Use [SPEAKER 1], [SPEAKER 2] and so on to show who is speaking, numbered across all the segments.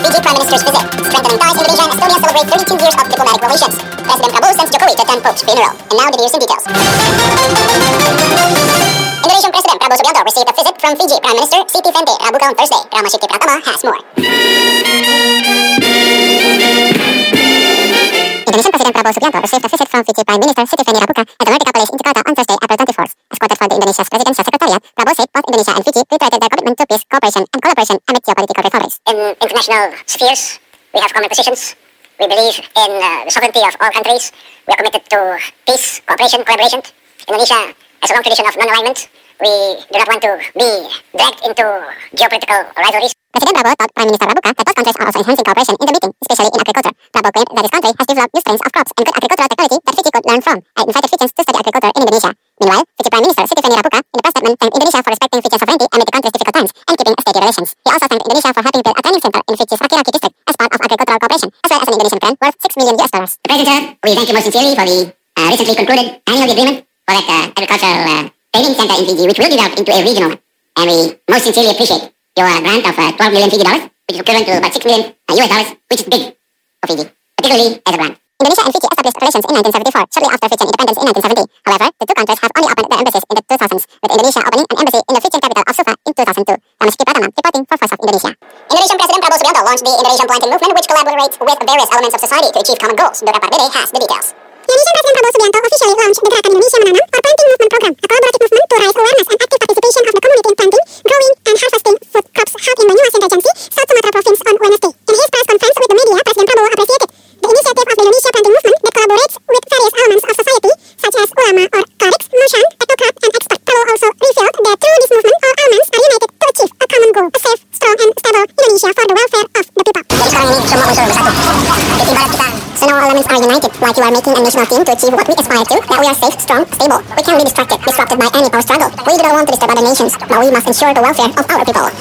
[SPEAKER 1] Fiji Prime Minister's visit. Strengthening ties, Indonesia and Estonia celebrate 32 years of diplomatic relations. President Prabowo sends Jokowi to attend Pope's funeral. And now the news in details. Indonesian President Prabowo Subianto received a visit from Fiji Prime Minister Siti Fente Rabuka on Thursday. Ramashiti Pratama has more. Indonesian President Prabowo Subianto received a visit from Fiji Prime Minister Siti Fente Rabuka at the Merdeka Palace in Jakarta on Thursday, April 24th. As quoted from the Indonesia's Presidential Secretariat, Prabowo said both Indonesia and Fiji reiterated their commitment to peace, cooperation and collaboration amid geopolitical rivalries.
[SPEAKER 2] In international spheres, we have common positions. We believe in the sovereignty of all countries. We are committed to peace, cooperation, collaboration. Indonesia has a long tradition of non-alignment. We do not want to be dragged into geopolitical rivalries.
[SPEAKER 1] President Prabowo told Prime Minister Rabuka that both countries are also enhancing cooperation in the meeting, especially in agriculture. Prabowo claimed that his country has developed new strains of crops and good agricultural technology that Fiji could learn from, and invited Fijians to study agriculture in Indonesia. Meanwhile, Fiji Prime Minister Siti Fente Rabuka, in a press statement, thanked Indonesia for respecting Fijian sovereignty amid the country's difficult times and keeping steady relations. He also thanked Indonesia for helping build a training center in Fiji's Raki-Raki district as part of agricultural cooperation, as well as an Indonesian grant worth $6 million.
[SPEAKER 2] The President, we thank you most sincerely for the recently concluded annual agreement for that agricultural training center in Fiji, which will develop into a regional one. And we most sincerely appreciate your grant of 12 million Fiji dollars, which is equivalent to about $6 million US dollars, which is big for Fiji, particularly as a grant.
[SPEAKER 1] Indonesia and Fiji established relations in 1974, shortly after Fijian independence in 1970. However, the two countries have only opened their embassies in the 2000s, with Indonesia opening an embassy in the Fijian capital of Suva in 2002. Ramashiti Pratama reporting for Voice of Indonesia. Indonesian President Prabowo Subianto launched the Indonesian Planting Movement, which collaborates with various elements of society to achieve common goals. Dora Parbede has the details.
[SPEAKER 3] Indonesian President Prabowo Subianto officially launched the Gerakan Indonesia Menanam or Planting Movement program, a collaborative movement to raise awareness and active participation of the community in planting, growing, and harvesting food crops held in Banyumas Regency, South Sumatra Province on Wednesday. In his press conference with the media, President Prabowo appreciated the initiative of the Indonesia Planting Movement that collaborates with various elements of society, such as ulama or clerics, merchant, technocrat, and expert. Prabowo also revealed that through this movement, all elements are united to achieve a common goal, a safe, strong, and stable Indonesia for the welfare of the people.
[SPEAKER 1] So now all elements are united, like you are making a national team to achieve what we aspire to, that we are safe, strong, stable. We can't be disrupted by any power struggle. We do not want to disturb other nations, but we must ensure the welfare of our people.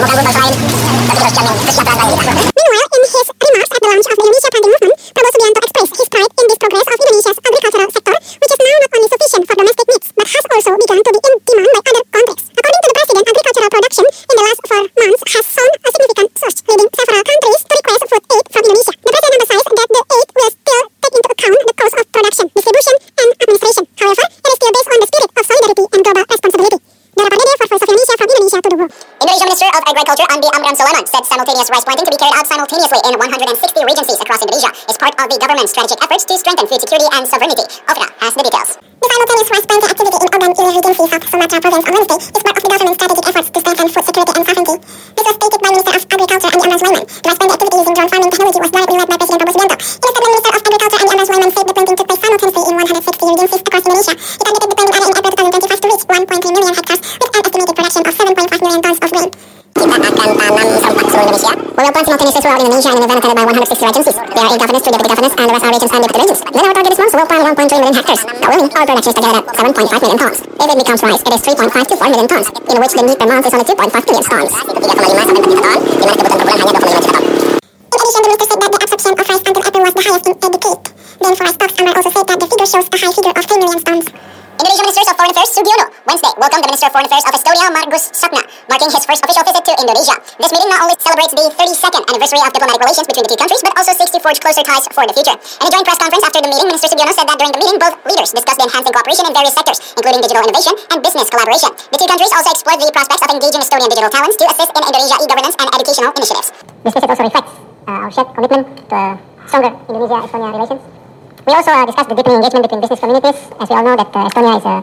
[SPEAKER 3] Meanwhile, in his remarks at the launch of the Indonesia Planting Movement, Prabowo Subianto expressed his pride in this progress of Indonesia's agricultural sector, which is now not only sufficient for domestic needs, but has also begun to be in demand by other countries. According to the President, agricultural production in the last 4 months has shown a significant surge, leading several countries to request food aid from Indonesia. The President emphasized that the aid will still take into account the cost of production, distribution, and administration. However, it is still based on the spirit of solidarity and global responsibility. Dora Parbede for Voice of Indonesia from Indonesia to the world.
[SPEAKER 1] Indonesian Minister of Agriculture Andi Amran Sulaiman said simultaneous rice planting to be carried out simultaneously in 160 regencies across Indonesia is part of the government's strategic efforts to strengthen food security and sovereignty. Ofra has the details.
[SPEAKER 3] The simultaneous rice planting activity in Ogan Ilir Regency, South Sumatra Province on Wednesday is part of the government's strategic efforts to strengthen food security and sovereignty. This was stated by Minister of Agriculture Andi Amran Sulaiman. The rice planting activity using drone farming technology was directly led by President Prabowo Subianto. In a statement, Minister of Agriculture Andi Amran Sulaiman said the planting took place simultaneously in 160 regencies across Indonesia. He targeted the planting area in April 2025 to reach 1.3 million hectares with an estimated production of 7.5 million tons of grain.
[SPEAKER 1] Kita akan tanam serempak seluruh Indonesia. We will plant simultaneously throughout Indonesia in an event attended by 160 regencies. There are 8 governors, 2 deputy governors, and the rest are regions and deputy regions. Then our target is small, so we'll plant 1.3 million hectares. That will mean our production is targeted at 7.5 million tons. If it becomes rice, it is 3.5 to 4 million tons, in which the need per month is only 2.5 billion tons. 3,5 sampai 4 juta ton, di mana kebutuhan per bulan hanya 25 juta ton.
[SPEAKER 3] In addition, the minister said that the absorption of rice until April was the highest in a decade. Then for rice stocks, Amran also said that the figure shows a high figure of 3 million tons.
[SPEAKER 1] Indonesian Minister of Foreign Affairs Sugiono Wednesday welcomed the Minister of Foreign Affairs of Estonia Margus Sakna, marking his first official visit to Indonesia. This meeting not only celebrates the 32nd anniversary of diplomatic relations between the two countries, but also seeks to forge closer ties for the future. In a joint press conference after the meeting, Minister Sugiono said that during the meeting, both leaders discussed enhancing cooperation in various sectors, including digital innovation and business collaboration. The two countries also explored the prospects of engaging Estonian digital talents to assist in Indonesia e-governance and educational initiatives.
[SPEAKER 2] This visit also reflects our shared commitment to stronger Indonesia-Estonia relations. We also discussed the deepening engagement between business communities, as we all know that Estonia is a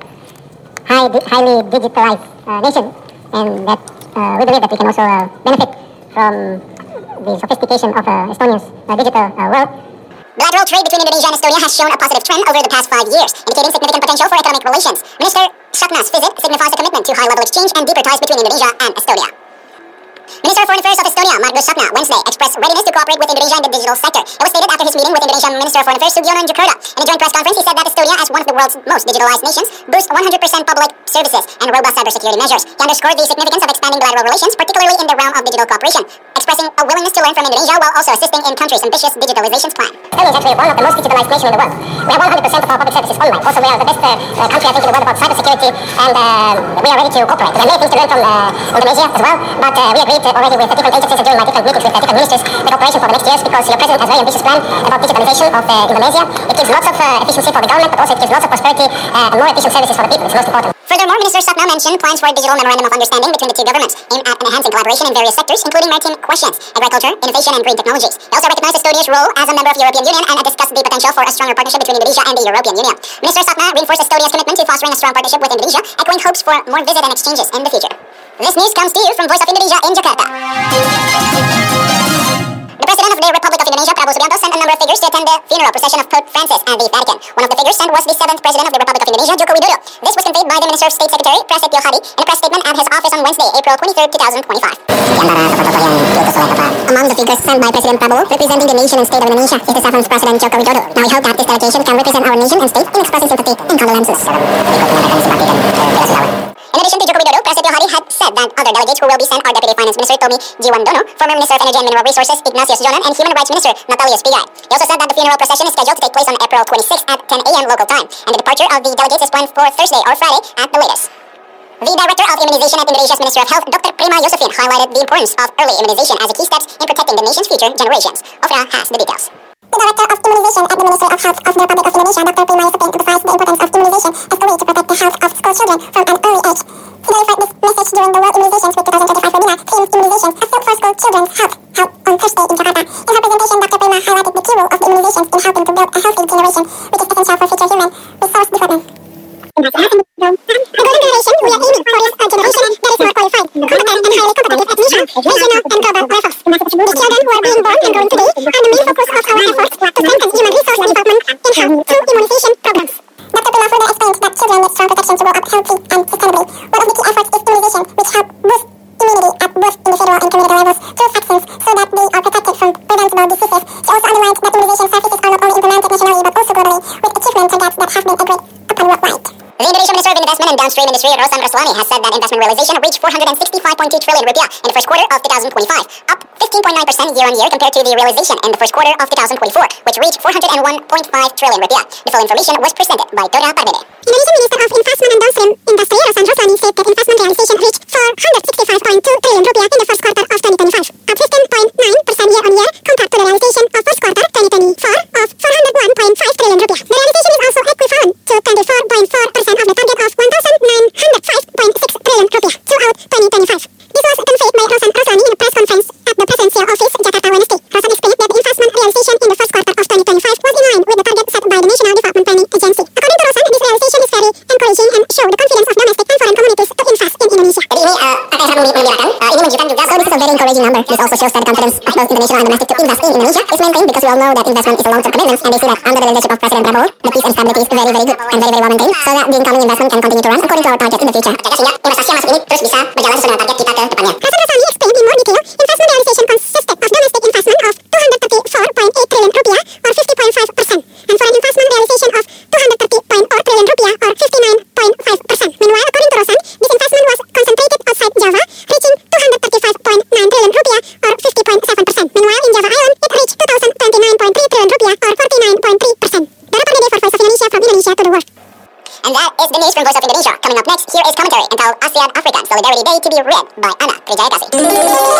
[SPEAKER 2] highly digitalized nation, and that we believe that we can also benefit from the sophistication of Estonia's digital world.
[SPEAKER 1] Bilateral trade between Indonesia and Estonia has shown a positive trend over the past 5 years, indicating significant potential for economic relations. Minister Sakna's visit signifies a commitment to high-level exchange and deeper ties between Indonesia and Estonia. Minister of Foreign Affairs of Estonia, Margus Sakna, Wednesday expressed readiness to cooperate with Indonesia in the digital sector. It was stated after his meeting with Indonesian Minister of Foreign Affairs Sugiono in Jakarta. In a joint press conference, he said that Estonia, as one of the world's most digitalized nations, boosts 100% public services and robust cybersecurity measures. He underscored the significance of expanding bilateral relations, particularly in the realm of digital cooperation, expressing a willingness to learn from Indonesia while also assisting in country's ambitious digitalization plan.
[SPEAKER 2] Estonia is actually one of the most digitalized nations in the world. We have 100% of our public services online. Also, we are the best country, I think, in the world about cybersecurity, and we are ready to cooperate. There are many things to learn from Indonesia as well, but we agree agreed already with the different agencies during my different meetings with the different ministers the cooperation for the next years, because your president has a very ambitious plan about digitalization of Indonesia. It gives lots of efficiency for the government, but also it gives lots of prosperity and more efficient services for the people. It's most important.
[SPEAKER 1] Furthermore, Minister Sukma mentioned plans for a digital memorandum of understanding between the two governments aimed at enhancing collaboration in various sectors, including maritime questions, agriculture, innovation, and green technologies. He also recognized Estonia's role as a member of the European Union and discussed the potential for a stronger partnership between Indonesia and the European Union. Minister Sukma reinforced Estonia's commitment to fostering a strong partnership with Indonesia, echoing hopes for more visits and exchanges in the future. This news comes to you from Voice of Indonesia in Jakarta. The President of the Republic of Indonesia, Prabowo Subianto, sent a number of figures to attend the funeral procession of Pope Francis at the Vatican. One of the figures sent was the 7th President of the Republic of Indonesia, Joko Widodo. This was conveyed by the Minister of State Secretary, Prasetyo Hadi, in a press statement at his office on Wednesday, April 23, 2025.
[SPEAKER 3] Among the figures sent by President Prabowo, representing the nation and state of Indonesia, is the 7th President Joko Widodo. Now we hope that this delegation can represent our nation and state in expressing sympathy and condolences.
[SPEAKER 1] In addition to Joko Widodo, Prasetyo Hadi had said that other delegates who will be sent are Deputy Finance Minister Tommy Jiwandono, former Minister of Energy and Mineral Resources Ignatius Jonan, and Human Rights Minister Natalia Spigai. He also said that the funeral procession is scheduled to take place on April 26 at 10 a.m. local time, and the departure of the delegates is planned for Thursday or Friday at the latest. The Director of Immunization at Indonesia's Ministry of Health, Dr. Prima Yosefin, highlighted the importance of early immunization as a key step in protecting the nation's future generations. Ofra has the details.
[SPEAKER 3] The Director of Immunization at the Ministry of Health of the Republic of Indonesia, Dr. Prima Yosefin, emphasized the importance of immunization as a way to protect the health of school children from an early age. He delivered this message during the World Immunizations Week 2025 webinar, themed Immunizations, a field for school children's health, held on Thursday in Jakarta. In her presentation, Dr. Prima highlighted the key role of the immunizations in helping to build a healthy generation, which is essential for future human resource development. A golden generation, we are aiming for is a generation that is more qualified, competent, and highly competitive at national, regional, and global levels. The children who are being born and growing today are the main focus of our efforts to strengthen human resource development in health through immunization programs. Dr. Prima further explained that children need strong protection to grow up healthy and sustainably. One of the key efforts is immunization, which help boost immunity at both individual and community levels through vaccines so that they are protected from preventable diseases. She also underlined that immunization services are not only implemented nationally but also globally, with achievement targets that have been agreed upon worldwide.
[SPEAKER 1] The Indonesian Minister of Investment and Downstream Industry, Roshan Raslani, has said that investment realization reached 465.2 trillion rupiah in the first quarter of 2025, up 15.9% year-on-year compared to the realization in the first quarter of 2024, which reached 401.5 trillion rupiah. The full information was presented by Dora Parbede.
[SPEAKER 3] Indonesian Minister of Investment and Downstream Industry, Roshan Raslani, said that investment realization reached 465.2 trillion rupiah in the first quarter of 2025, up 15.9% year-on-year compared to the realization of first quarter 2024 of 401.5 trillion rupiah. The realization is also equivalent to 24.4% of the target of 1,905.6 trillion rupiah throughout 2025. This was conveyed by Roshan Raslani in a press conference at the Presidential Office, Jakarta, Wednesday. Roshan explained that the investment realization in the first quarter of 2025 was in line with the target set by the National Development Planning Agency. According to Roshan, this realization is very encouraging and show the confidence of domestic and foreign communities to invest in Indonesia.
[SPEAKER 1] Jadi ini kata yang sangat menggembirakan. Ini menunjukkan juga.
[SPEAKER 3] So this is a very encouraging number. This also shows that the confidence of both international and domestic to invest in Indonesia is maintained, because we all know that investment is a long-term commitment, and they see that under the leadership of President Prabowo, the peace and stability is very, very good and very, very well maintained, so that the incoming investment can continue to run according to our target in the future.
[SPEAKER 1] Sehingga investasi yang masuk ini terus bisa berjalan sesuai dengan target kita ke depannya.
[SPEAKER 3] Roshan Raslani explained in more detail, investment realization consisted of domestic investment of 234.8 trillion rupiah or 50.5%, and foreign investment realization of 230.4 trillion rupiah or 59.5%. Meanwhile, according to Roshan, this investment was concentrated outside Java, reaching 235.9 trillion rupiah or 50.7%. Meanwhile, in Java Island, it reached 2,029.3 trillion rupiah or 49.3%. Dora Parbede for Voice of Indonesia, from Indonesia to the world.
[SPEAKER 1] And that is the news from Voice of Indonesia. Coming up next, here is commentary entitled ASEAN African Solidarity Day, to be read by Anna Trijayakasi.
[SPEAKER 3] Today's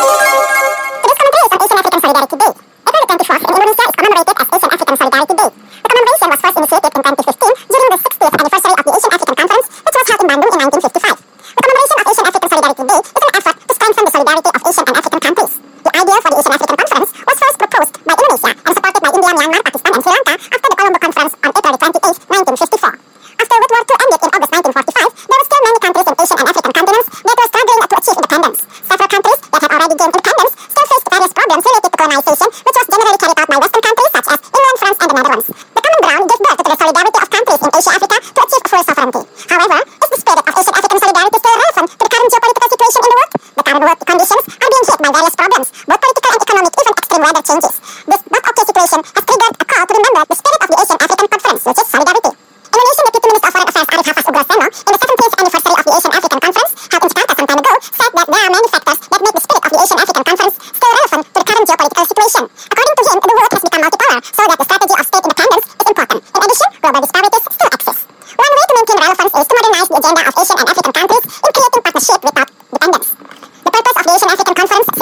[SPEAKER 3] commentary is on Asian African Solidarity Day. April 24th in Indonesia is commemorated as Asian African Solidarity Day. The commemoration was first initiated in 2015 during the 60th anniversary of the Asian African Conference, which was held in Bandung in 1955. The commemoration of Asian African Solidarity Day is an effort to strengthen the solidarity of Asian and African countries. The idea for the Asian African Conference was first proposed by Indonesia and supported by India, Myanmar, Pakistan, and Sri Lanka after the Colombo Conference on April 28, 1954. After World War II ended in August 1945, there were still many countries in Asian and African continents that were struggling to achieve independence. Several countries that had already gained independence still faced various problems related to colonization, which was generally carried out by Western countries such as England, France, and the Netherlands. The common ground gave birth to the solidarity of countries in Asia Africa to achieve full sovereignty. However, is the spirit of Asian African solidarity still relevant to the current geopolitical situation in the world? The current world conditions are being hit by various problems, both political and economic, even extreme weather changes. This not-okay situation has triggered a call to remember the spirit of the Asian African Conference, which is solidarity. Indonesian Deputy Minister of Foreign Affairs Arif Hafaz Ugraseno, in the 70th anniversary of the Asian African Conference, held in Jakarta some time ago, said that there are many factors that make the spirit of the Asian African Conference still relevant to the current geopolitical situation. According to him, the world has become multipolar, so that the strategy of state independence is important. In addition, global disparities still exist. One way to maintain relevance is to modernize the agenda of Asian and African countries in creating partnership without dependence. The purpose of the Asian African Conference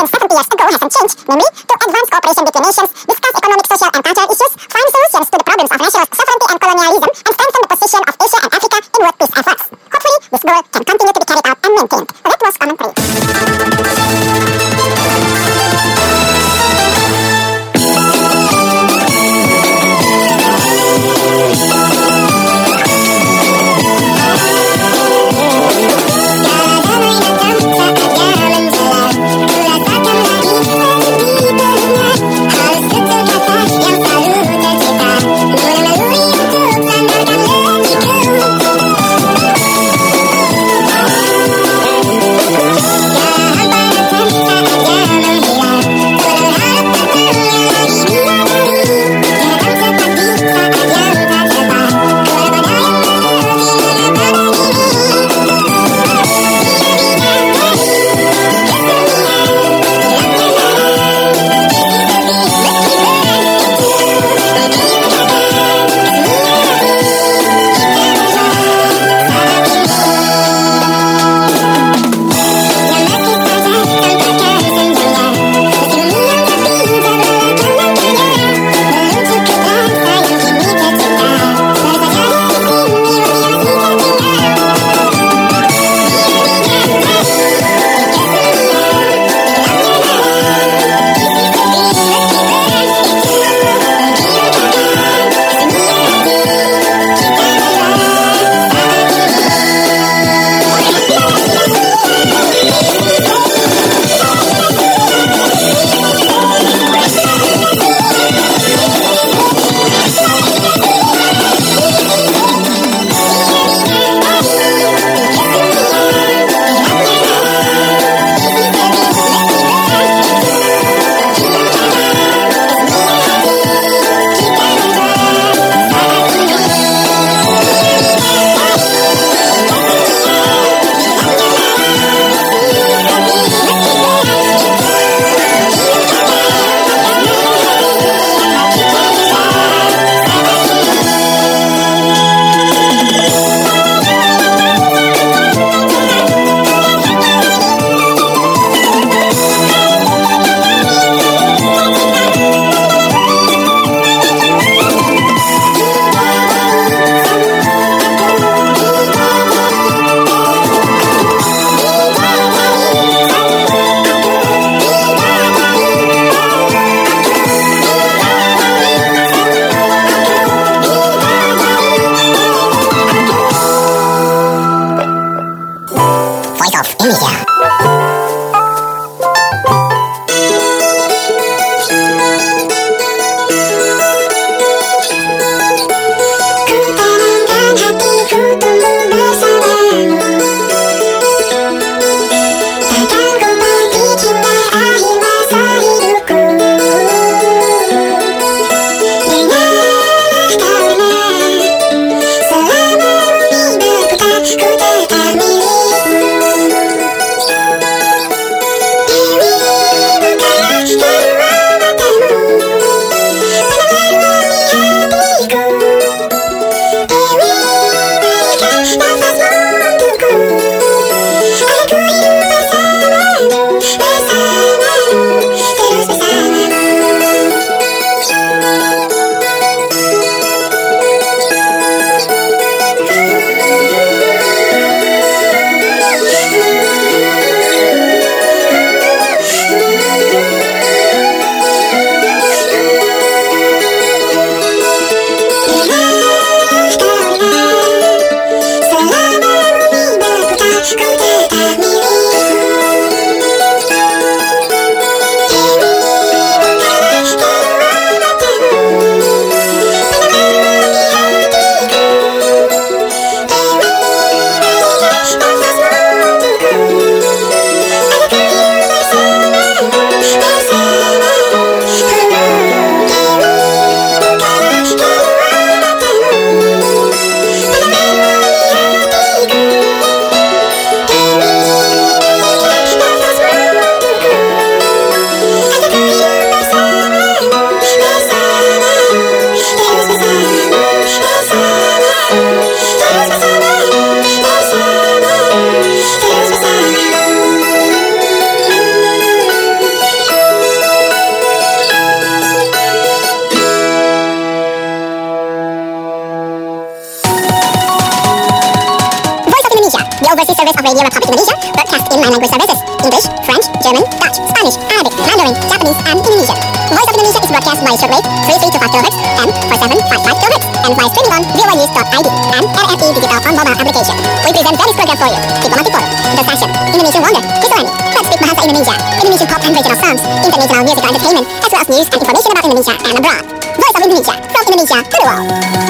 [SPEAKER 1] overseas service of Radio Republic Indonesia, broadcast in 9 language services: English, French, German, Dutch, Spanish, Arabic, Mandarin, Japanese, and Indonesian. Voice of Indonesia is broadcast by shortwave 3325 kHz and 4755 kHz, and by streaming on voanews.id and RFE Digital on mobile application. We present various program for you: Diplomatic Forum, The Session, Indonesian Wonder, Islamic, Let's Speak Bahasa Indonesia, Indonesian pop and regional songs, international musical entertainment, as well as news and information about Indonesia and abroad. Voice of Indonesia, from Indonesia to the world.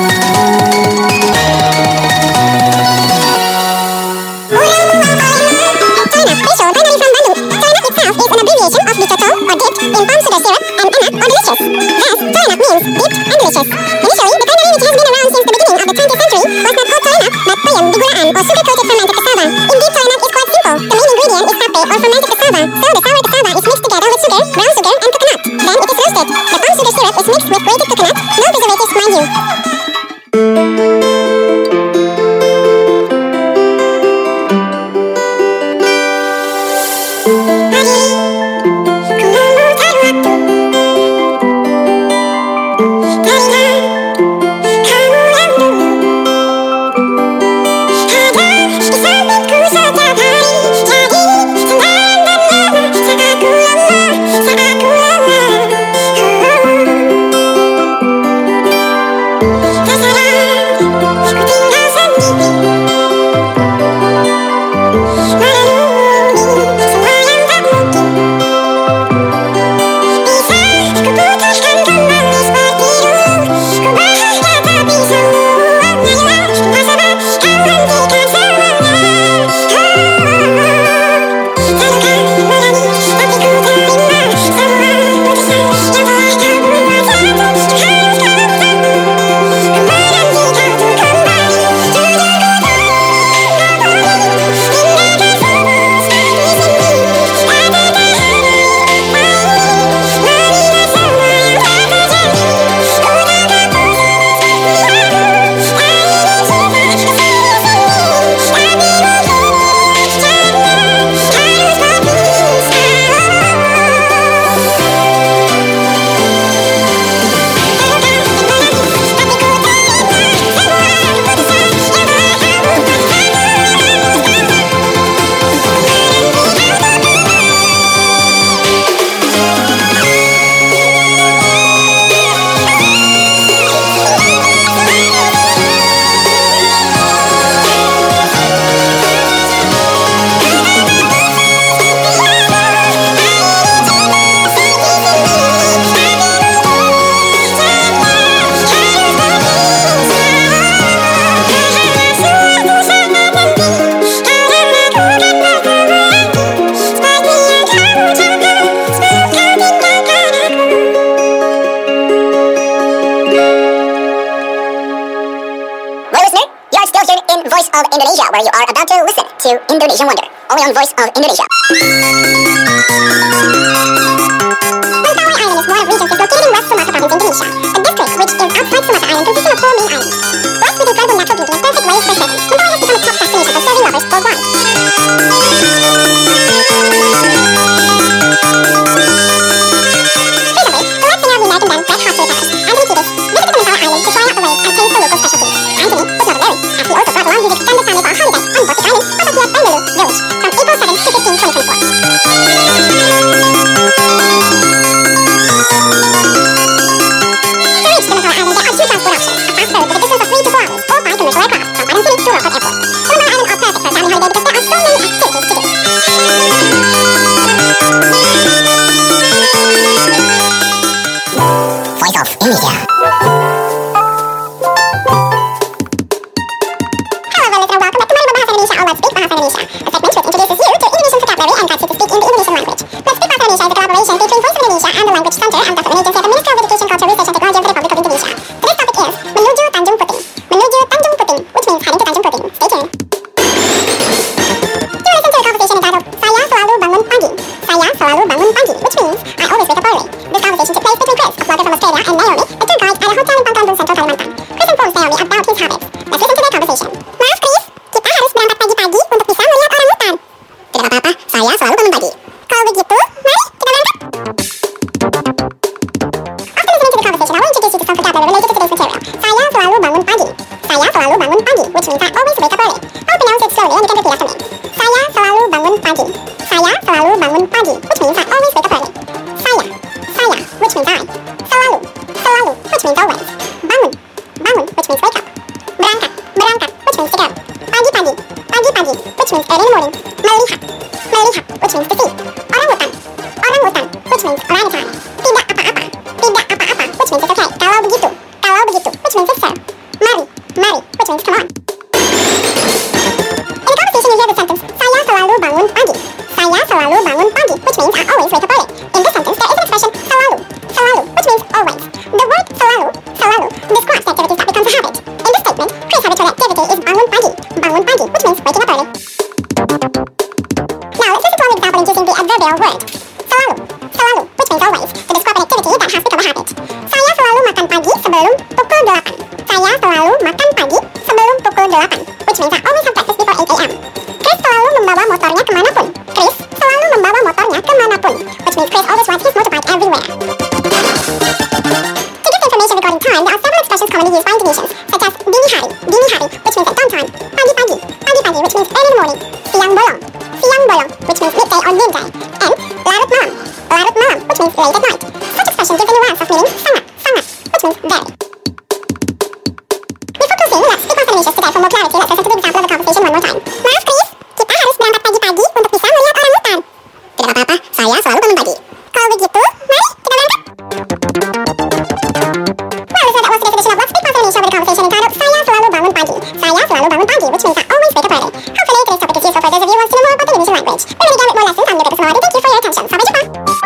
[SPEAKER 1] China, official primarily from Bandung. China itself is an abbreviation of Dicoto, or dipped, in palm sugar syrup, and enak, or delicious. Thus, China means dipped and delicious. Initially, the primary which has been around since the beginning of the 20th century was not called China, but Peyem Digulaan, or sugar-coated fermented cassava. Indeed, China is quite simple. The main ingredient is tape, or fermented cassava. So the sour cassava is mixed together with sugar, brown sugar, and coconut. Then it is roasted. The palm sugar syrup is mixed with grated coconut, no preservatives, mind you. Indonesia, where you are about to listen to Indonesian Wonder, only on Voice of Indonesia. Mentawai Island is one of regions located in West Sumatra province, Indonesia, a district which is outside Sumatra Island consisting of 4 main islands. Blessed with incredible natural beauty and perfect waves for surfing, Mentawai has become a top destination for surfing lovers worldwide. Recently, the lead singer of the American band Red Hot Chili Peppers, Anthony Kiedis, visited the Mentawai Island to try out the waves and taste the local specialties. Anthony was not alone, as he also brought along his extended family for a holiday on board the island located at Penulu Village from April 7 to 15, 2024. To reach the Mentawai Island, there are 2 transport options: a fast boat with a distance of 3 to 4 hours, or by commercial aircraft from Padang City to Rockport Airport. The Mentawai Islands are perfect for a family holiday because there are so many activities to do. Voice of Indonesia. Hello, listener. Welcome back to Mari Berbahasa Indonesia, or Let's Speak Bahasa Indonesia, a segment which introduces you to Indonesian vocabulary and guides you to speak in the Indonesian language. Let's Speak Bahasa Indonesia is a collaboration between Voice of Indonesia and the Language Center and Government Agency of the Ministry of Education, Culture, Research and Technology of the Republic of Indonesia. Today's topic is Menuju Tanjung Puting. Menuju Tanjung Puting, which means heading to Tanjung Puting. Stay tuned. You listen to a conversation entitled Saya Selalu Bangun Pagi. Saya Selalu Bangun Pagi, which means I always wake up early. This conversation took place between Chris, a blogger from Australia, and Naomi, a tour guide at a hotel in Pangkal Bun Central, Kalimantan. Chris informs Naomi about his habits. Let's listen to their conversation. Maaf Chris, kita harus berangkat pagi-pagi untuk bisa melihat orang hutan. Tidak apa-apa, saya selalu bangun pagi. Kalau begitu, mari kita berangkat. After listening to the conversation, I will introduce you to some vocabulary related to today's material. Saya selalu bangun pagi. Saya selalu bangun pagi, which means I always wake up early. I'll pronounce it slowly and you can repeat after me.
[SPEAKER 3] means always. Bangun, bangun, which means wake up. Berangkat, berangkat, which means to go. Pagi, pagi, pagi, pagi, which means early in the morning. Melihat, melihat, which means to see. Orangutan, orangutan, which means orangutan. Tidak apa-apa, tidak apa-apa, which means it's okay. Kalau begitu, which means it's so. Mari, mari, which means come on. In a conversation you hear the sentence, saya selalu bangun pagi. Saya selalu bangun pagi, which means I always wake up early. In this sentence, there is an expression selalu, selalu, which means always. The word selalu, selalu, describes the activities that becomes a habit. In this statement, Chris' habitual activity is bangun pagi, which means waking up early. Now, let's listen to an example using the adverbial word. Selalu, selalu, which means always, to describe an activity that has become a habit. Saya selalu makan pagi sebelum pukul 8. Saya selalu makan pagi sebelum pukul 8, which means I always have breakfast before 8 a.m. Chris selalu membawa motornya kemanapun. Chris selalu membawa motornya kemanapun, which means Chris always rides his motorbike everywhere. To give information regarding time, there are several expressions commonly used by Indonesians, such as dini hari, which means at dawn time, pagi-pagi, pagi-pagi, which means early in the morning, siang bolong, which means midday or noonday, and larut malam, which means late at night. Such expressions give the nuance of meaning sangat, which means very. Before closing, let's speak more Indonesian today for more clarity. Let's listen to the example of the conversation one more time. Maaf, Chris, kita harus berangkat pagi-pagi untuk bisa melihat orangutan. Tidak apa-apa, saya selalu bangun pagi. Kalau begitu, mari kita berangkat. Well, listener, that was today's edition of Let's Speak More Indonesia with a conversation entitled Saya selalu bangun pagi. Saya selalu bangun pagi, which means I always wake up early. Hopefully, today's topic is useful for those of you who want to know more about the Indonesian language. We'll meet again with more lessons. I'm Luka Kusumawati. Thank you for your attention. Sampai jumpa.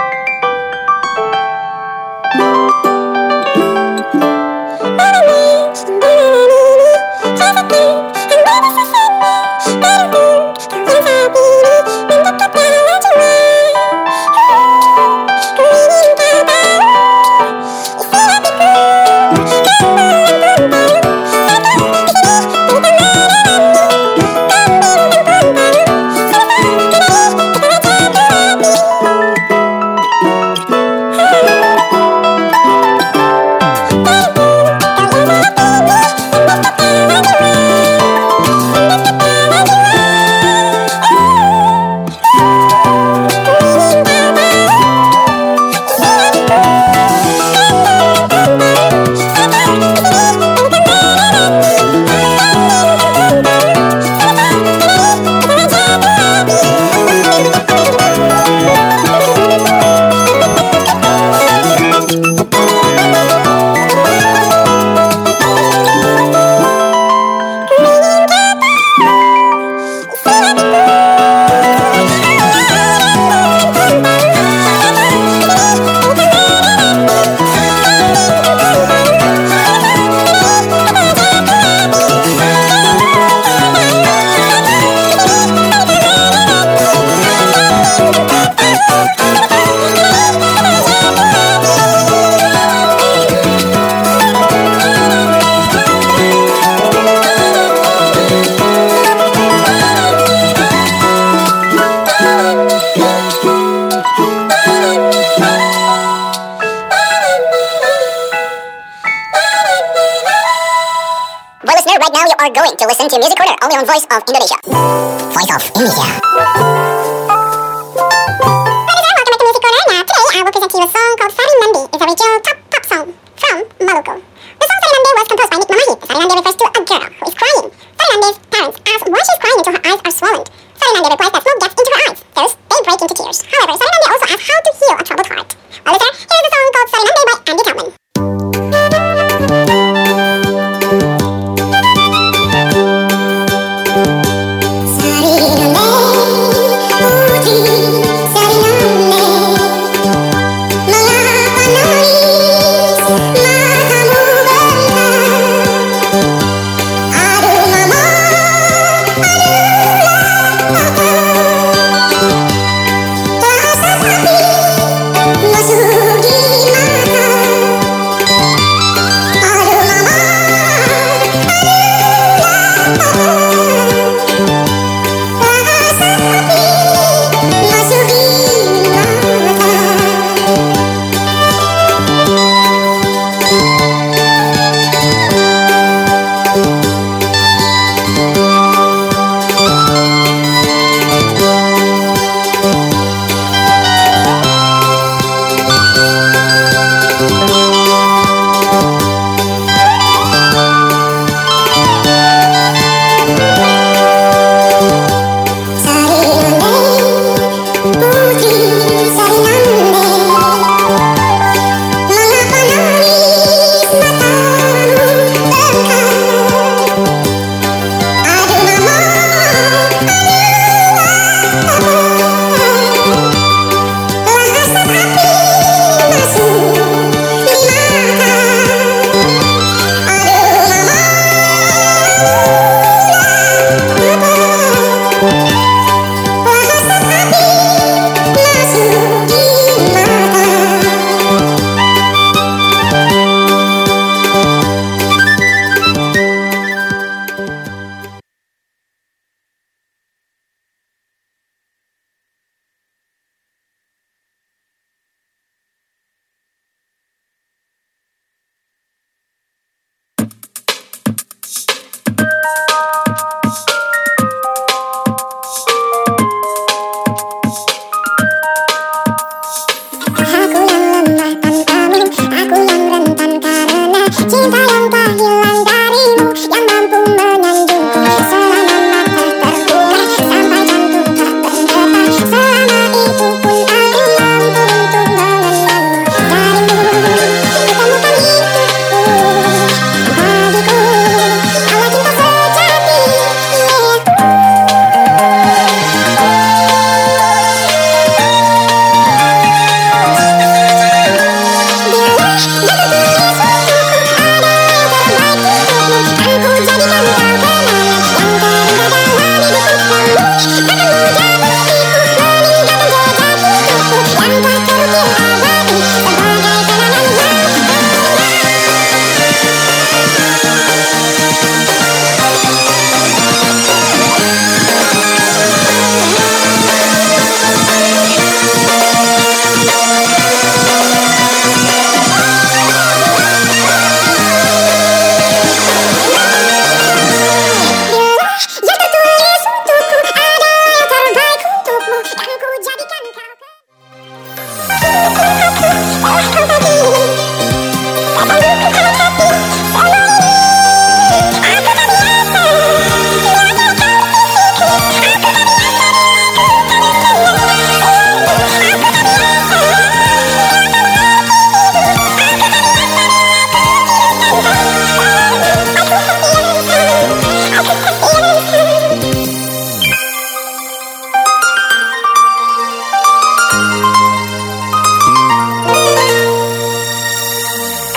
[SPEAKER 3] Right now you are going to listen to Music Corner only on Voice of Indonesia. Voice of Indonesia. Welcome back to Music Corner. Now today I will present to you a song called Sari Nandi. It's a regional pop song from Maluku. The song Sari Nandi was composed by Nick Mamahit. Sari Nandi refers to a girl who is crying. Sari Nandi's parents ask why she's crying until her eyes are swollen. Sari Nandi replies that smoke gets into her eyes, thus they break into tears. However, Sari Nandi also asks how to heal a troubled heart. Well, listener, here's the song called Sari Nandi by Andy Kaufman.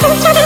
[SPEAKER 3] Show